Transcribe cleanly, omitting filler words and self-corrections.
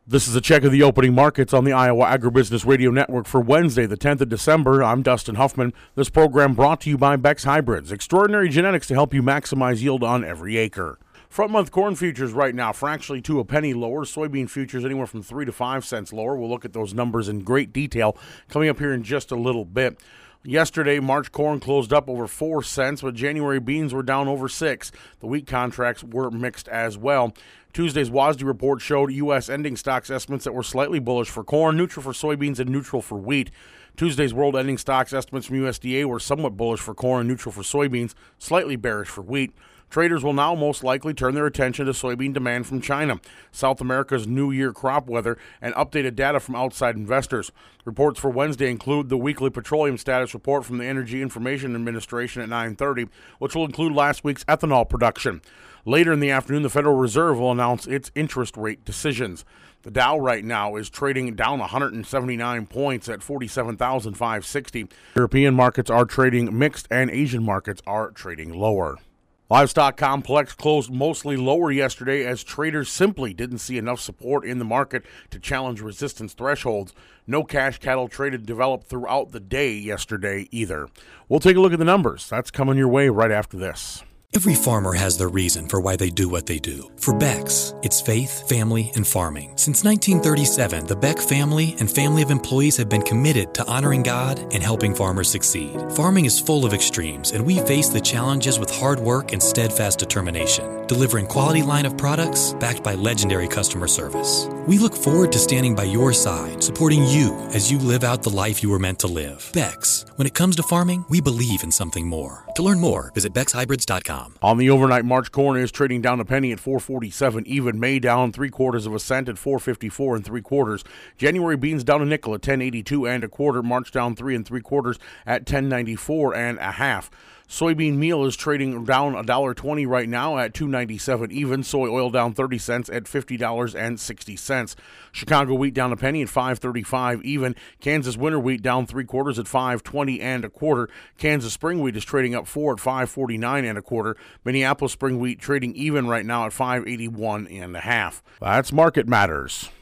This is a check of the opening markets on the Iowa Agribusiness Radio Network for Wednesday, the 10th of December. I'm Dustin Huffman. This program brought to you by Beck's Hybrids, extraordinary genetics to help you maximize yield on every acre. Front-month corn futures right now, fractionally to a penny lower. Soybean futures anywhere from 3 to 5 cents lower. We'll look at those numbers in great detail coming up here in just a little bit. Yesterday, March corn closed up over 4 cents, but January beans were down over 6. The wheat contracts were mixed as well. Tuesday's WASDE report showed U.S. ending stocks estimates that were slightly bullish for corn, neutral for soybeans, and neutral for wheat. Tuesday's world ending stocks estimates from USDA were somewhat bullish for corn and neutral for soybeans, slightly bearish for wheat. Traders will now most likely turn their attention to soybean demand from China, South America's New Year crop weather, and updated data from outside investors. Reports for Wednesday include the weekly petroleum status report from the Energy Information Administration at 9:30, which will include last week's ethanol production. Later in the afternoon, the Federal Reserve will announce its interest rate decisions. The Dow right now is trading down 179 points at 47,560. European markets are trading mixed, and Asian markets are trading lower. Livestock complex closed mostly lower yesterday as traders simply didn't see enough support in the market to challenge resistance thresholds. No cash cattle traded developed throughout the day yesterday either. We'll take a look at the numbers. That's coming your way right after this. Every farmer has their reason for why they do what they do. For Beck's, it's faith, family, and farming. Since 1937, the Beck family and family of employees have been committed to honoring God and helping farmers succeed. Farming is full of extremes, and we face the challenges with hard work and steadfast determination, delivering quality line of products backed by legendary customer service. We look forward to standing by your side, supporting you as you live out the life you were meant to live. Beck's, when it comes to farming, we believe in something more. To learn more, visit beckshybrids.com. On the overnight, March corn is trading down a penny at 4.47 even. May down 3/4 cent at 4.54 3/4. January beans down a nickel at 10.82 1/4. March down 3 3/4 at 10.94 1/2. Soybean meal is trading down $1.20 right now at $2.97 even. Soy oil down 30 cents at $50.60. Chicago wheat down a penny at 5.35 even. Kansas winter wheat down 3/4 at 5.20 1/4. Kansas spring wheat is trading up 4 at 5.49 1/4. Minneapolis spring wheat trading even right now at 5.81 1/2. That's Market Matters.